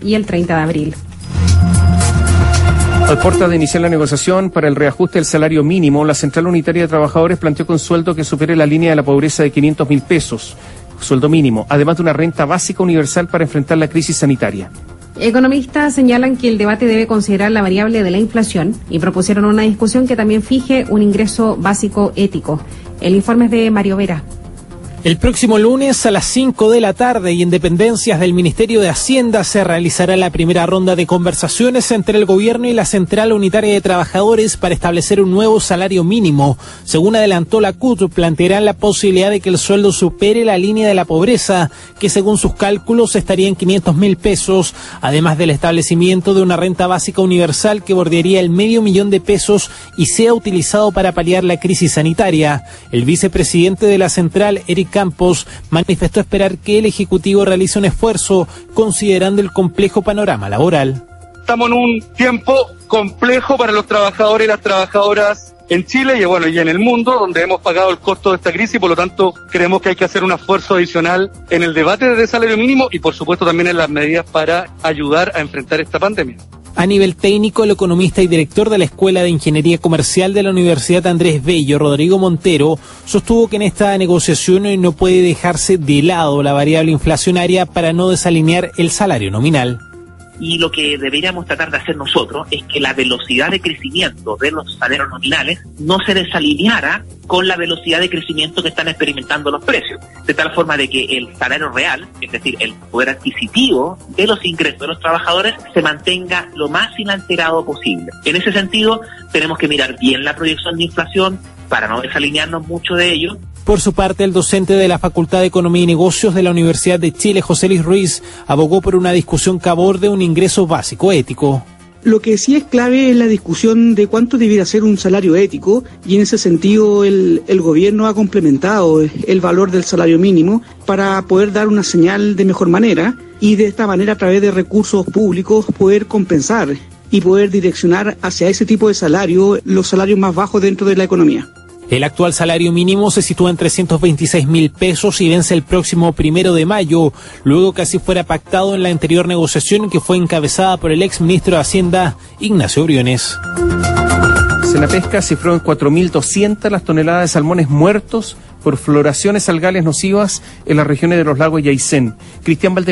y el 30 de abril. A puertas de iniciar la negociación para el reajuste del salario mínimo, la Central Unitaria de Trabajadores planteó que un sueldo que supere la línea de la pobreza de 500.000 pesos, sueldo mínimo, además de una renta básica universal para enfrentar la crisis sanitaria. Economistas señalan que el debate debe considerar la variable de la inflación y propusieron una discusión que también fije un ingreso básico ético. El informe es de Mario Vera. El próximo lunes a las 5 de la tarde y en dependencias del Ministerio de Hacienda se realizará la primera ronda de conversaciones entre el gobierno y la Central Unitaria de Trabajadores para establecer un nuevo salario mínimo. Según adelantó la CUT, plantearán la posibilidad de que el sueldo supere la línea de la pobreza, que según sus cálculos estaría en 500.000 pesos, además del establecimiento de una renta básica universal que bordearía el $500.000 de pesos y sea utilizado para paliar la crisis sanitaria. El vicepresidente de la Central, Eric Campos, manifestó esperar que el Ejecutivo realice un esfuerzo considerando el complejo panorama laboral. Estamos en un tiempo complejo para los trabajadores y las trabajadoras en Chile y en el mundo, donde hemos pagado el costo de esta crisis, por lo tanto creemos que hay que hacer un esfuerzo adicional en el debate del salario mínimo y por supuesto también en las medidas para ayudar a enfrentar esta pandemia. A nivel técnico, el economista y director de la Escuela de Ingeniería Comercial de la Universidad Andrés Bello, Rodrigo Montero, sostuvo que en esta negociación no puede dejarse de lado la variable inflacionaria para no desalinear el salario nominal. Y lo que deberíamos tratar de hacer nosotros es que la velocidad de crecimiento de los salarios nominales no se desalineara con la velocidad de crecimiento que están experimentando los precios, de tal forma de que el salario real, es decir, el poder adquisitivo de los ingresos de los trabajadores, se mantenga lo más inalterado posible. En ese sentido, tenemos que mirar bien la proyección de inflación para no desalinearnos mucho de ello. Por su parte, el docente de la Facultad de Economía y Negocios de la Universidad de Chile, José Luis Ruiz, abogó por una discusión que aborde un ingreso básico ético. Lo que sí es clave es la discusión de cuánto debiera ser un salario ético, y en ese sentido el gobierno ha complementado el valor del salario mínimo para poder dar una señal de mejor manera y de esta manera, a través de recursos públicos, poder compensar y poder direccionar hacia ese tipo de salario los salarios más bajos dentro de la economía. El actual salario mínimo se sitúa en 326.000 pesos y vence el próximo 1 de mayo, luego que así fuera pactado en la anterior negociación que fue encabezada por el exministro de Hacienda, Ignacio Briones. Senapesca cifró en 4.200 las toneladas de salmones muertos por floraciones algales nocivas en las regiones de los lagos y Aysén. Cristian Valde